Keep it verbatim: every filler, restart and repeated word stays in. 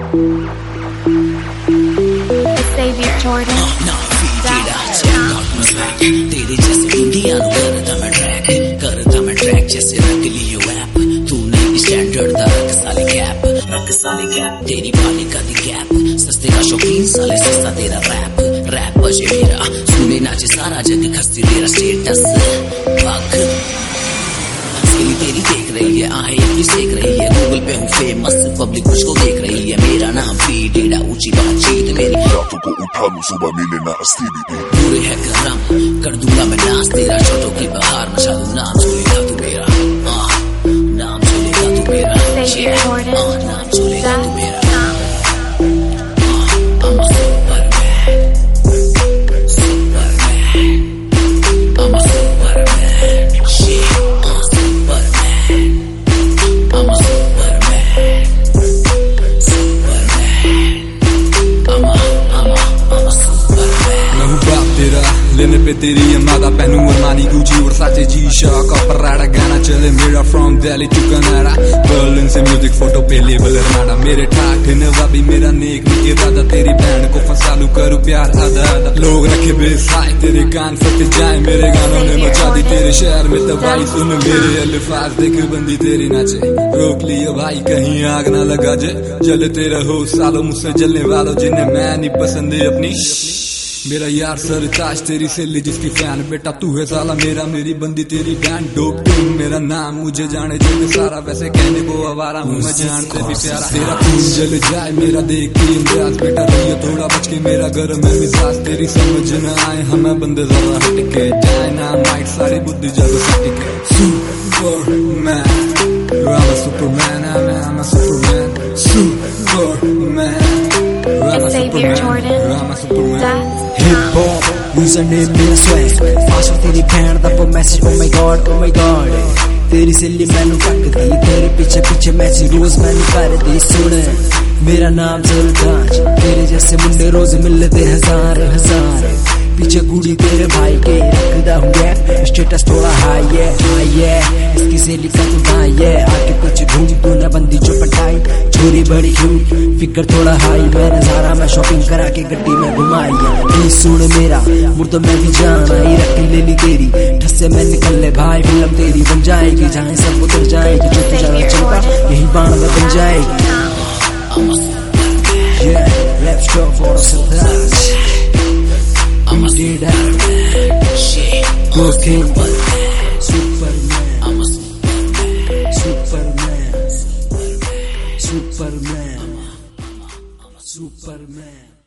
Xavier Jordan. तेरे जैसे India करता मैं ट्रैक करता मैं ट्रैक जैसे रख लियो ऐप तू नहीं स्टैंडर्ड दा रख साले कैप रख साले कैप तेरी पालिका दी कैप सस्ते का शौकीन साले सस्ता तेरा रैप रैप बजे मेरा सुने नाचे सारा जग खस्ती तेरा स्टेटस भाग तेरी तेरी देख रही है आहे अपनी सेक रही है गूगल पे हूँ फेमस पब्लिक मुझको देख रही है मेरा नाम भी टेढ़ा ऊंची बातचीत मेरी रातों को उठा लूं सुबह मिले ना अस्तीरी पूरे है गरम कर दूंगा मैं नाच तेरा छोटों की बहार मचा दूं नाम झूलेगा तू मेरा नाम झूलेगा तू मेरा नाम झूलेगा तू मेरा लेने पे तेरी अम्मादा पहनू अरमानी गुची और साचे जी शॉक और पराड़ा गाना चले मेरा from Delhi to Canada Berlin से म्यूजिक फोटो पे लेबल अरमाना मेरे ठाठ नवाबी मेरा नेक नहीं इरादा तेरी बहन को फंसालू करूं प्यार आधा आधा लोग रखे बेसाए तेरे कान फट जाए मेरे गानों ने मचा दी तेरे शहर में तबाही सुन मेरे अल्फाज देख बंदी तेरी नाचे रोक लियो भाई कहीं आग ना लगा जे जलते रहो सालों मुझसे जलने वालों जिन्हें मैं नहीं पसंद अपनी मेरा यार सर ताज तेरी सहेली जिसकी फैन बेटा तू है साला मेरा मेरी बंदी तेरी बैंड डोप तुम मेरा नाम मुझे जाने जो सारा वैसे कहने को आवारा हूँ मैं जानते भी प्यारा तेरा खून जल जाए मेरा देख के इंद्राज बेटा रहिए थोड़ा बच के मेरा गर्म है मिजाज तेरी समझ न आए हमें बंदे जरा हटके जाए ना माइट सारी बुद्धि जब सटके superman I'm a superman I'm a superman superman Xavier Jordan. I'm a superman Hip hop username मेरा swag फास्ट तेरी बहन दा वो message oh my god oh my god तेरी सहेली मैनू टकदी तेरे पीछे पीछे मैसेज रोज मैनू करदी सुन मेरा नाम जलताज तेरे जैसे मुंडे रोज मिलते हजार हजार पीछे कुड़ी तेरे भाई के रखदा हूँ गैप स्टेटस थोड़ा हाई है हाई है इसकी सहेली का तू भाई है आके कुछ ढूंढ तू न बंदी जो पटाई छोरी बड़ी क्यूट फिगर थोड़ा हाई मैं नजारा मैं शॉपिंग करा के गड्डी में घुमाई है सुन मेरा मुर्दा मैं भी जाना ही रखी ले ली तेरी ठस्से में निकल ले भाई फिल्म तेरी बन जाएगी जहाँ सब उतर जाएगी जो तू ज्यादा चलता यही बाण में बन जाएगी yeah let's go for a surprise I'm a Superman. Go King. Superman. I'm a Superman. Superman. Superman. Superman.